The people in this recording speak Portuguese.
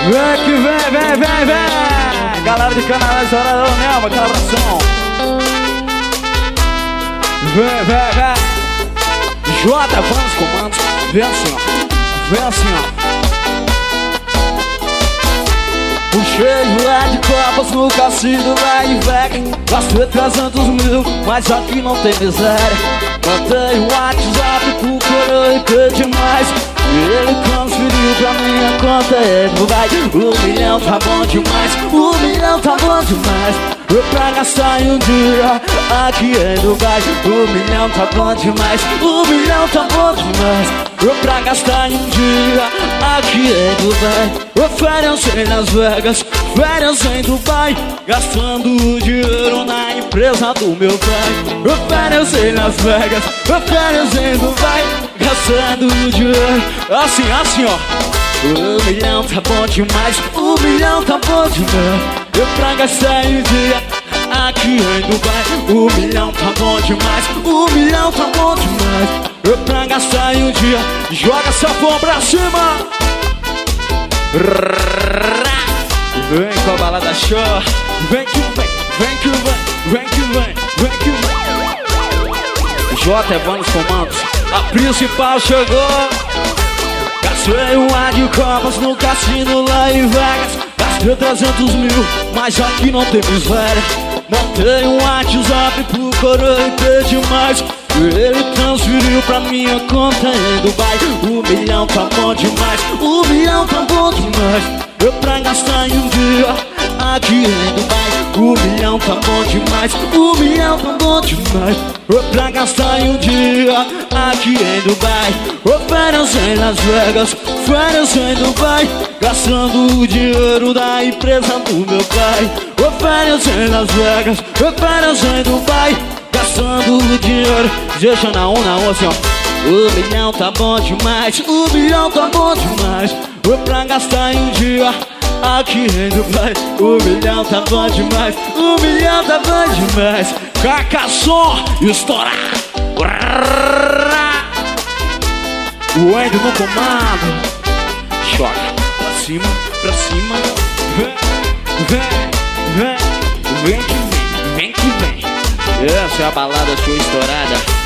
Vem que vem. Galera de Canalés, hora da união, aquela abração. Vem. Jota, vamos comandos. Vem assim, ó. Puxei lá de copas no cassino lá em Vegas. Gastei 300 mil, mas aqui não tem miséria. Mandei um WhatsApp pro coroa e pedi mais. Ele transferiu pra minha conta, ele vai. 1 milhão tá bom demais, 1 milhão tá bom demais. Eu pra gastar em um dia, aqui em Dubai. 1 milhão tá bom demais, 1 milhão tá bom demais. Eu pra gastar em um dia, aqui em Dubai. Férias em Las Vegas, férias em Dubai. Gastando o dinheiro na empresa do meu pai. Férias em Las Vegas, férias em Dubai. Gastando o dinheiro, assim ó. 1 milhão tá bom demais, 1 milhão tá bom demais. Eu pra gastar em um dia, aqui em Dubai. 1 milhão tá bom demais, 1 milhão tá bom demais. Eu pra gastar em um dia, joga essa mão pra cima. Vem com a balada show. Vem que vem. J é Vanos Comandos. A principal chegou. Gastei um ar de copas no cassino lá em Vegas. Gastei 300 mil, mas aqui não tem miséria. Montei um WhatsApp pro coroa e pedi mais. Ele transferiu pra minha conta em Dubai. 1 milhão tá bom demais, 1 milhão tá bom demais. Eu pra gastar em um dia, aqui em Dubai. 1 milhão tá bom demais, 1 milhão tá bom demais. Eu pra gastar em um dia, aqui em Dubai. Férias em Las Vegas, férias em Dubai. Gastando o dinheiro da empresa do meu pai. Férias em Las Vegas, férias em Dubai. Gastando o dinheiro, deixa na um assim ó. 1 milhão tá bom demais, 1 milhão tá bom demais. Eu pra gastar em um dia, aqui em Dubai. 1 milhão tá bom demais, 1 milhão tá bom demais. Cacaçom, estourar. O Endo no comando. Choca, pra cima. Vem que vem. Essa é a balada show estourada.